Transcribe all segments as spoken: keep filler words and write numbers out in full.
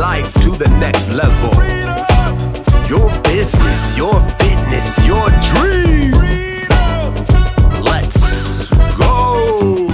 life to the next level. Your business, your fitness, your dreams. Let's go.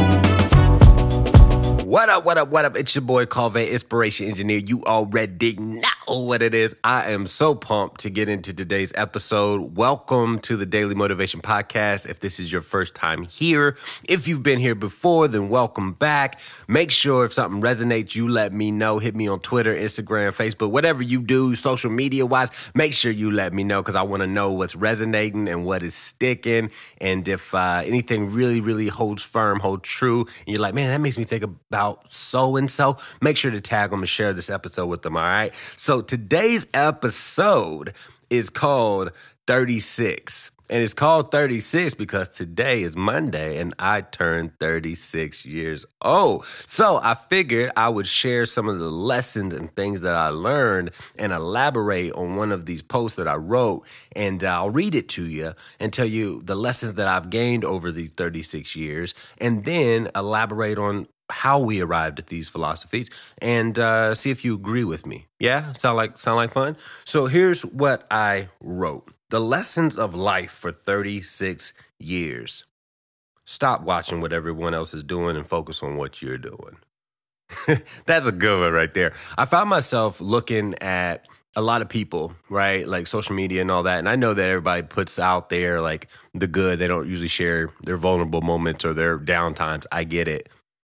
What up, what up, what up? It's your boy, Calvin, Inspiration Engineer. You already know what it is. I am so pumped to get into today's episode. Welcome to the Daily Motivation Podcast. If this is your first time here, if you've been here before, then welcome back. Make sure if something resonates, you let me know. Hit me on Twitter, Instagram, Facebook, whatever you do, social media-wise. Make sure you let me know because I want to know what's resonating and what is sticking. And if uh, anything really, really holds firm, holds true, and you're like, man, that makes me think about so-and-so, make sure to tag them and share this episode with them, all right? So today's episode is called thirty-six. And it's called thirty-six because today is Monday and I turned thirty-six years old. So I figured I would share some of the lessons and things that I learned and elaborate on one of these posts that I wrote. And I'll read it to you and tell you the lessons that I've gained over these thirty-six years, and then elaborate on how we arrived at these philosophies and uh, see if you agree with me. Yeah? Sound like, sound like fun? So here's what I wrote. The lessons of life for thirty-six years. Stop watching what everyone else is doing and focus on what you're doing. That's a good one right there. I found myself looking at a lot of people, right? Like social media and all that. And I know that everybody puts out there like the good. They don't usually share their vulnerable moments or their downtimes. I get it.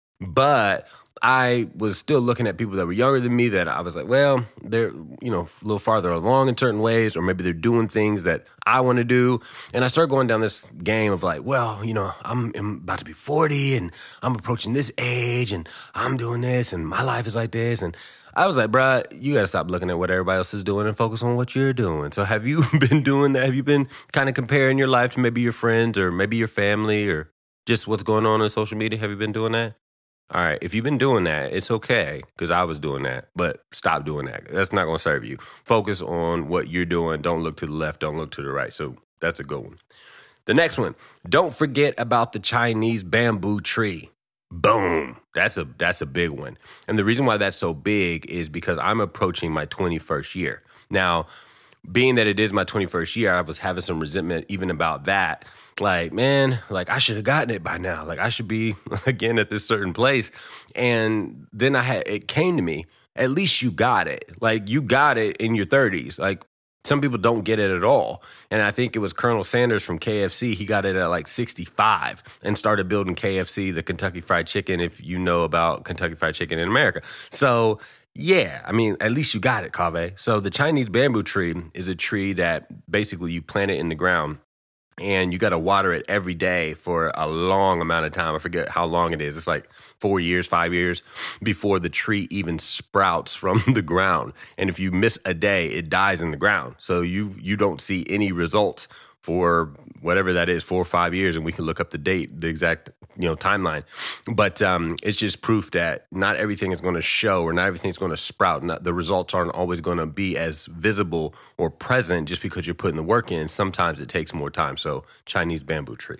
But I was still looking at people that were younger than me that I was like, well, they're, you know, a little farther along in certain ways, or maybe they're doing things that I want to do. And I started going down this game of like, well, you know, I'm, I'm about to be forty and I'm approaching this age and I'm doing this and my life is like this. And I was like, bruh, you got to stop looking at what everybody else is doing and focus on what you're doing. So have you been doing that? Have you been kind of comparing your life to maybe your friends or maybe your family or just what's going on on social media? Have you been doing that? All right, if you've been doing that, it's okay, because I was doing that, but stop doing that. That's not going to serve you. Focus on what you're doing. Don't look to the left. Don't look to the right. So that's a good one. The next one, don't forget about the Chinese bamboo tree. Boom. That's a that's a big one. And the reason why that's so big is because I'm approaching my twenty-first year. Now, being that it is my twenty-first year, I was having some resentment even about that. Like, man, like I should have gotten it by now. Like I should be again at this certain place. And then I had, it came to me, at least you got it. Like you got it in your thirties. Like some people don't get it at all. And I think it was Colonel Sanders from K F C. He got it at like sixty-five and started building K F C, the Kentucky Fried Chicken, if you know about Kentucky Fried Chicken in America. So yeah, I mean, at least you got it, Kave. So the Chinese bamboo tree is a tree that basically you plant it in the ground and you got to water it every day for a long amount of time. I forget how long it is. It's like four years, five years before the tree even sprouts from the ground. And if you miss a day, it dies in the ground. So you you don't see any results for whatever that is, four or five years, and we can look up the date, the exact, you know, timeline. But um, it's just proof that not everything is going to show or not everything is going to sprout. Not, the results aren't always going to be as visible or present just because you're putting the work in. Sometimes it takes more time. So Chinese bamboo tree.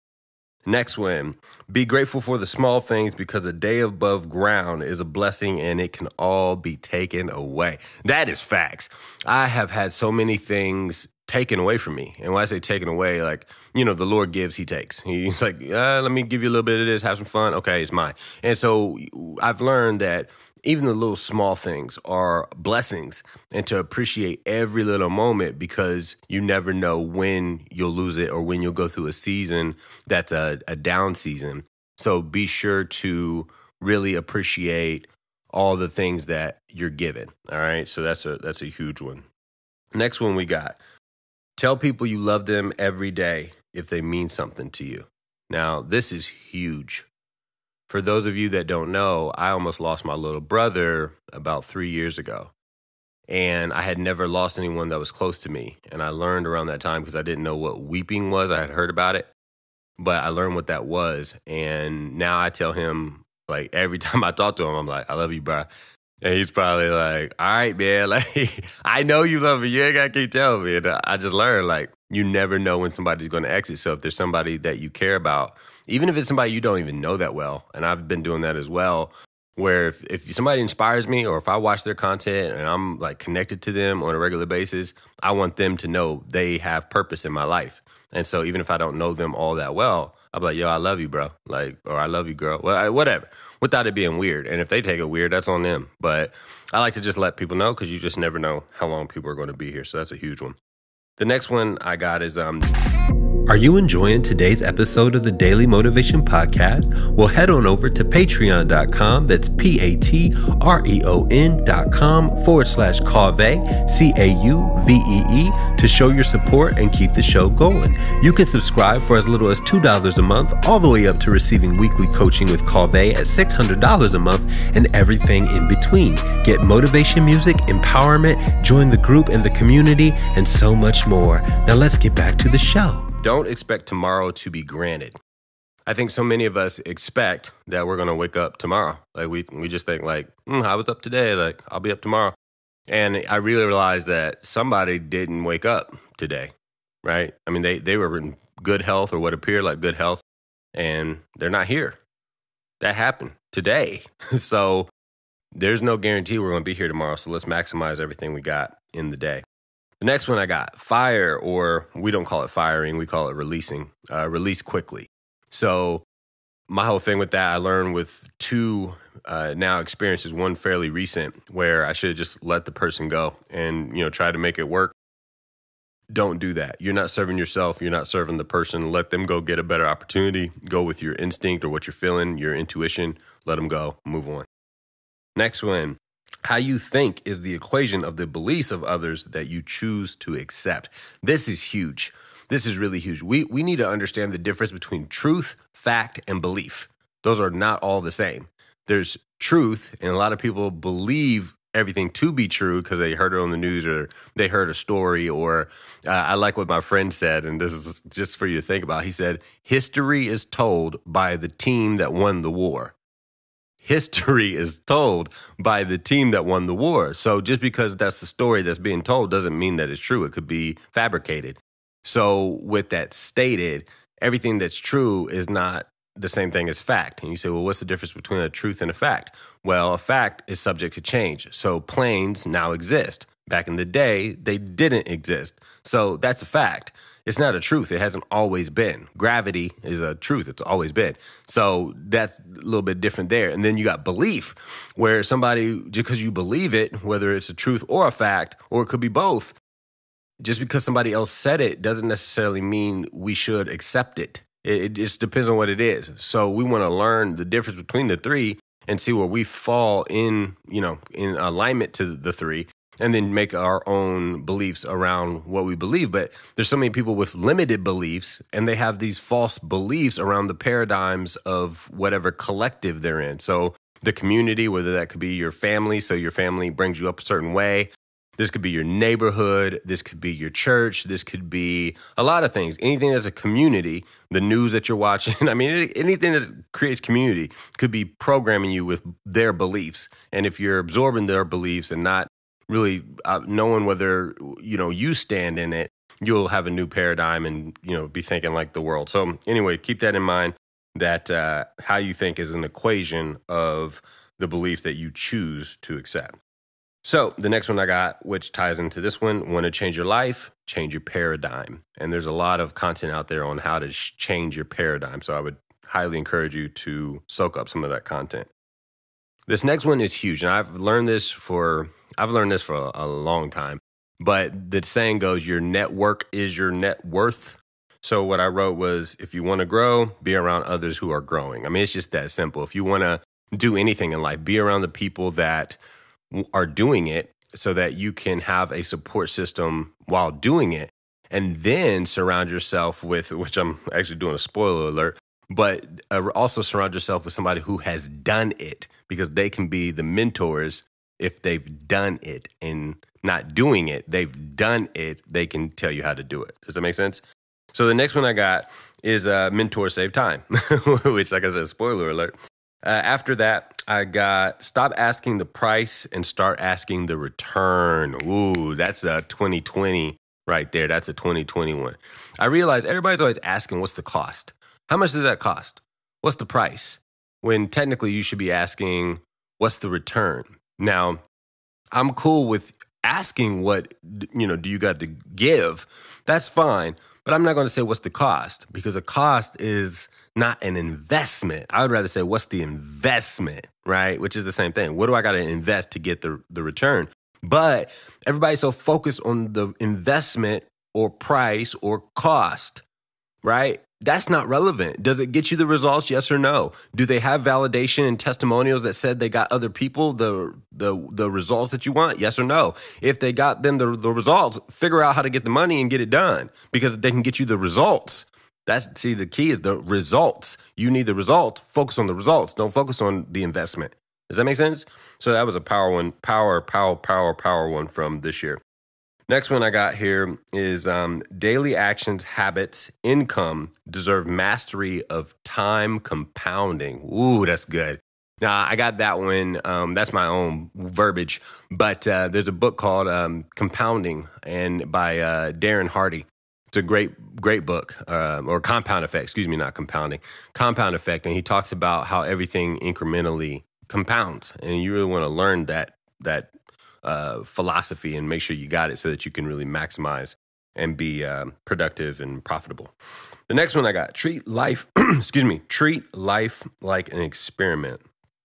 Next one, be grateful for the small things because a day above ground is a blessing and it can all be taken away. That is facts. I have had so many things taken away from me. And when I say taken away, like, you know, the Lord gives, he takes. He's like, uh, let me give you a little bit of this, have some fun. Okay, it's mine. And so I've learned that even the little small things are blessings and to appreciate every little moment because you never know when you'll lose it or when you'll go through a season that's a, a down season. So be sure to really appreciate all the things that you're given. All right. So that's a that's a huge one. Next one we got. Tell people you love them every day if they mean something to you. Now, this is huge. For those of you that don't know, I almost lost my little brother about three years ago. And I had never lost anyone that was close to me. And I learned around that time because I didn't know what weeping was. I had heard about it, but I learned what that was. And now I tell him, like, every time I talk to him, I'm like, I love you, bro. And he's probably like, all right, man, like, I know you love me. You ain't got to keep telling me. And I just learned, like, you never know when somebody's going to exit. So if there's somebody that you care about, even if it's somebody you don't even know that well, and I've been doing that as well, where if, if somebody inspires me or if I watch their content and I'm like connected to them on a regular basis, I want them to know they have purpose in my life. And so even if I don't know them all that well, I'll be like, yo, I love you, bro. Like, or I love you, girl. Well, I, whatever, without it being weird. And if they take it weird, that's on them. But I like to just let people know because you just never know how long people are going to be here. So that's a huge one. The next one I got is, um, are you enjoying today's episode of the Daily Motivation Podcast? Well, head on over to patreon dot com. That's P A T R E O N dot com forward slash Cauve, C A U V E E, to show your support and keep the show going. You can subscribe for as little as two dollars a month, all the way up to receiving weekly coaching with Cauve at six hundred dollars a month and everything in between. Get motivation music, empowerment, join the group and the community, and so much more. Now let's get back to the show. Don't expect tomorrow to be granted. I think so many of us expect that we're going to wake up tomorrow. Like we we just think like, mm, I was up today, like I'll be up tomorrow. And I really realized that somebody didn't wake up today, right? I mean, they, they were in good health or what appeared like good health, and they're not here. That happened today. So there's no guarantee we're going to be here tomorrow. So let's maximize everything we got in the day. The next one I got, fire, or we don't call it firing, we call it releasing, uh, release quickly. So my whole thing with that, I learned with two uh, now experiences, one fairly recent, where I should have just let the person go and, you know, try to make it work. Don't do that. You're not serving yourself. You're not serving the person. Let them go get a better opportunity. Go with your instinct or what you're feeling, your intuition. Let them go. Move on. Next one. How you think is the equation of the beliefs of others that you choose to accept. This is huge. This is really huge. We we need to understand the difference between truth, fact, and belief. Those are not all the same. There's truth, and a lot of people believe everything to be true because they heard it on the news or they heard a story. Or uh, I like what my friend said, and this is just for you to think about. He said, history is told by the team that won the war. History is told by the team that won the war. So just because that's the story that's being told doesn't mean that it's true. It could be fabricated. So with that stated, everything that's true is not the same thing as fact. And you say, well, what's the difference between a truth and a fact? Well, a fact is subject to change. So planes now exist. Back in the day, they didn't exist. So that's a fact. It's not a truth. It hasn't always been. Gravity is a truth. It's always been. So that's a little bit different there. And then you got belief, where somebody, just because you believe it, whether it's a truth or a fact, or it could be both, just because somebody else said it doesn't necessarily mean we should accept it. It, it just depends on what it is. So we want to learn the difference between the three and see where we fall in, you know, in alignment to the three, and then make our own beliefs around what we believe. But there's so many people with limited beliefs, and they have these false beliefs around the paradigms of whatever collective they're in. So the community, whether that could be your family, so your family brings you up a certain way. This could be your neighborhood. This could be your church. This could be a lot of things. Anything that's a community, the news that you're watching. I mean, anything that creates community could be programming you with their beliefs. And if you're absorbing their beliefs and not really uh, knowing whether, you know, you stand in it, you'll have a new paradigm and, you know, be thinking like the world. So anyway, keep that in mind, that uh, how you think is an equation of the belief that you choose to accept. So the next one I got, which ties into this one, want to change your life, change your paradigm. And there's a lot of content out there on how to sh- change your paradigm. So I would highly encourage you to soak up some of that content. This next one is huge. And I've learned this for, I've learned this for a, a long time, but the saying goes, your network is your net worth. So what I wrote was, if you want to grow, be around others who are growing. I mean, it's just that simple. If you want to do anything in life, be around the people that are doing it so that you can have a support system while doing it, and then surround yourself with, which I'm actually doing a spoiler alert, but uh, also surround yourself with somebody who has done it, because they can be the mentors if they've done it, and not doing it, they've done it, they can tell you how to do it. Does that make sense? So the next one I got is uh, mentor save time, which, like I said, spoiler alert. Uh, after that, I got stop asking the price and start asking the return. Ooh, that's a twenty twenty right there. That's a twenty twenty-one. I realized everybody's always asking, what's the cost? How much does that cost? What's the price? When technically you should be asking, What's the return? Now, I'm cool with asking what, you know, do you got to give? That's fine. But I'm not going to say what's the cost, because a cost is not an investment. I would rather say what's the investment, right? Which is the same thing. What do I got to invest to get the, the return? But everybody's so focused on the investment or price or cost, right? That's not relevant. Does it get you the results? Yes or no? Do they have validation and testimonials that said they got other people the the the results that you want? Yes or no? If they got them the, the results, figure out how to get the money and get it done, because they can get you the results. That's see, the key is the results. You need the results. Focus on the results. Don't focus on the investment. Does that make sense? So that was a power one, power, power, power, power one from this year. Next one I got here is um, daily actions, habits, income deserve mastery of time compounding. Ooh, that's good. Now, I got that one. Um, that's my own verbiage. But uh, there's a book called um, Compounding and by uh, Darren Hardy. It's a great, great book, uh, or Compound Effect, excuse me, not compounding, Compound Effect. And he talks about how everything incrementally compounds. And you really want to learn that that Uh, philosophy and make sure you got it so that you can really maximize and be uh, productive and profitable. The next one I got, treat life, excuse me, treat life like an experiment.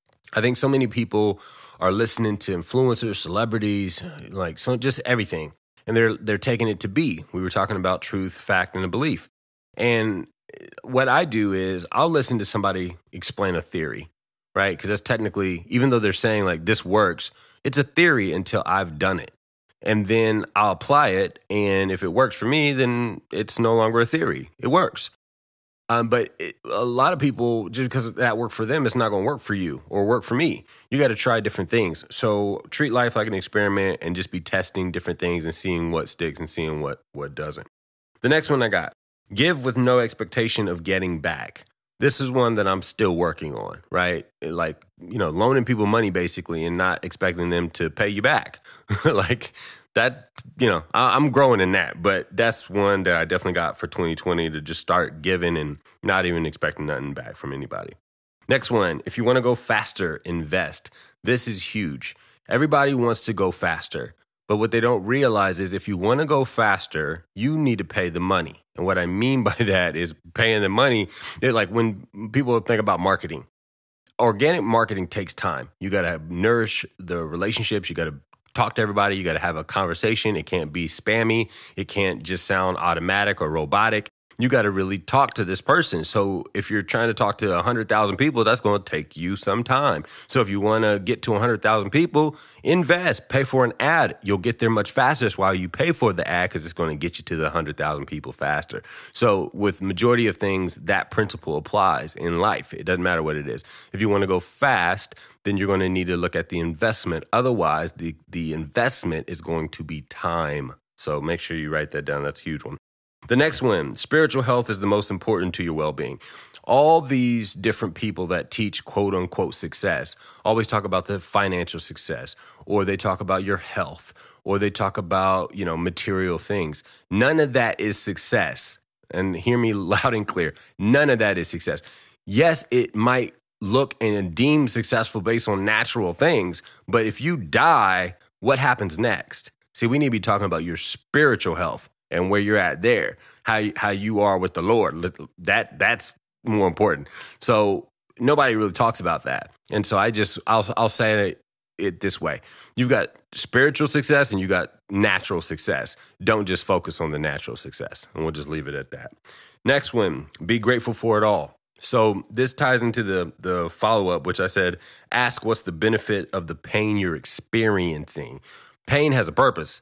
I think so many people are listening to influencers, celebrities, like so just everything, and they're they're taking it to be. We were talking about truth, fact, and a belief. And what I do is I'll listen to somebody explain a theory, right? Because that's technically, even though they're saying like this works, it's a theory until I've done it. And then I'll apply it. And if it works for me, then it's no longer a theory. It works. Um, but it, a lot of people, just because that worked for them, it's not going to work for you or work for me. You got to try different things. So treat life like an experiment and just be testing different things and seeing what sticks and seeing what, what doesn't. The next one I got, give with no expectation of getting back. This is one that I'm still working on, right? Like, you know, loaning people money basically and not expecting them to pay you back. Like that, you know, I, I'm growing in that, but that's one that I definitely got for twenty twenty, to just start giving and not even expecting nothing back from anybody. Next one, if you want to go faster, invest. This is huge. Everybody wants to go faster. But what they don't realize is if you want to go faster, you need to pay the money. And what I mean by that is paying the money. Like when people think about marketing, organic marketing takes time. You got to nourish the relationships. You got to talk to everybody. You got to have a conversation. It can't be spammy. It can't just sound automatic or robotic. You got to really talk to this person. So if you're trying to talk to one hundred thousand people, that's going to take you some time. So if you want to get to one hundred thousand people, invest, pay for an ad. You'll get there much faster. That's why you pay for the ad, because it's going to get you to the one hundred thousand people faster. So with majority of things, that principle applies in life. It doesn't matter what it is. If you want to go fast, then you're going to need to look at the investment. Otherwise, the, the investment is going to be time. So make sure you write that down. That's a huge one. The next one, spiritual health is the most important to your well-being. All these different people that teach quote unquote success always talk about the financial success, or they talk about your health, or they talk about, you know, material things. None of that is success. And hear me loud and clear. None of that is success. Yes, it might look and deem successful based on natural things, but if you die, what happens next? See, we need to be talking about your spiritual health and where you're at there, how how you are with the Lord. That that's more important. So nobody really talks about that. And so I just I'll I'll say it, it this way: you've got spiritual success and you got natural success. Don't just focus on the natural success, and we'll just leave it at that. Next one: be grateful for it all. So this ties into the the follow up, which I said: ask what's the benefit of the pain you're experiencing. Pain has a purpose.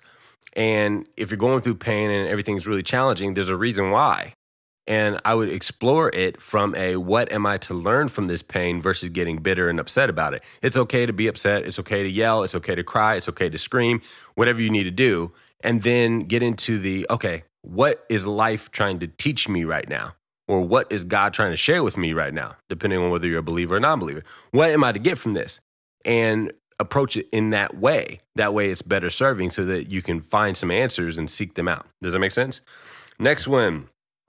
And if you're going through pain and everything's really challenging, there's a reason why. And I would explore it from a what am I to learn from this pain versus getting bitter and upset about it. It's okay to be upset. It's okay to yell. It's okay to cry. It's okay to scream, whatever you need to do. And then get into the, okay, what is life trying to teach me right now? Or what is God trying to share with me right now, depending on whether you're a believer or non-believer? What am I to get from this? And approach it in that way. That way it's better serving so that you can find some answers and seek them out. Does that make sense? Next one,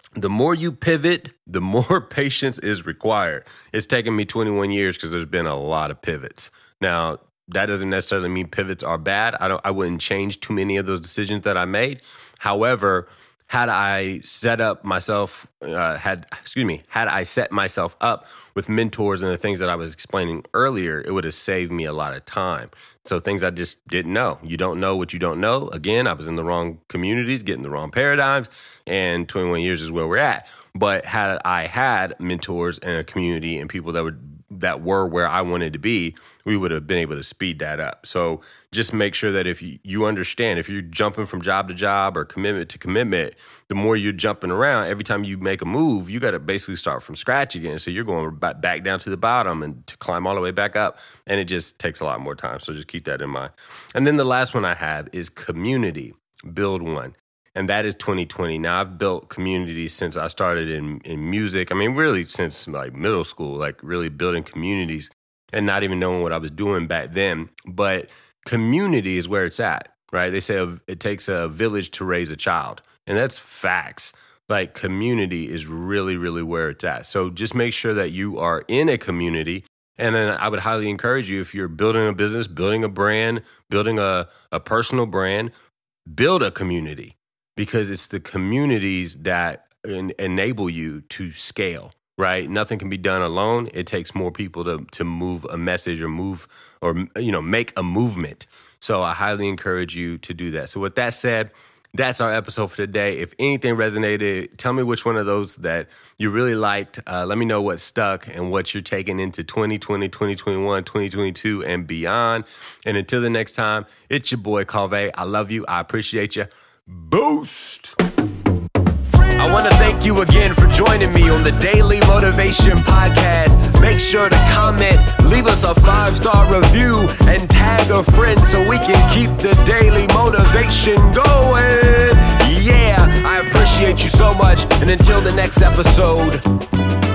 the more you pivot, the more patience is required. It's taken me twenty-one years because there's been a lot of pivots. Now, that doesn't necessarily mean pivots are bad. I don't. I wouldn't change too many of those decisions that I made. However, had I set up myself, uh, had excuse me, had I set myself up with mentors and the things that I was explaining earlier, it would have saved me a lot of time. So things I just didn't know. You don't know what you don't know. Again, I was in the wrong communities, getting the wrong paradigms, and twenty-one years is where we're at. But had I had mentors and a community and people that would that were where I wanted to be, we would have been able to speed that up. So just make sure that if you, you understand, if you're jumping from job to job or commitment to commitment, the more you're jumping around, every time you make a move, you got to basically start from scratch again. So you're going back down to the bottom and to climb all the way back up. And it just takes a lot more time. So just keep that in mind. And then the last one I have is community. Build one. And that is twenty twenty. Now, I've built communities since I started in, in music. I mean, really since like middle school, like really building communities and not even knowing what I was doing back then. But community is where it's at, right? They say it takes a village to raise a child. And that's facts. Like community is really, really where it's at. So just make sure that you are in a community. And then I would highly encourage you, if you're building a business, building a brand, building a, a personal brand, build a community. Because it's the communities that en- enable you to scale, right? Nothing can be done alone. It takes more people to to move a message or move or, you know, make a movement. So I highly encourage you to do that. So with that said, that's our episode for today. If anything resonated, tell me which one of those that you really liked. Uh, let me know what stuck and what you're taking into twenty twenty, twenty twenty-one, twenty twenty-two, and beyond. And until the next time, it's your boy, Calvé. I love you. I appreciate you. Boost! I want to thank you again for joining me on the Daily Motivation Podcast. Make sure to comment, leave us a five-star review, and tag a friend so we can keep the daily motivation going. Yeah, I appreciate you so much. And until the next episode,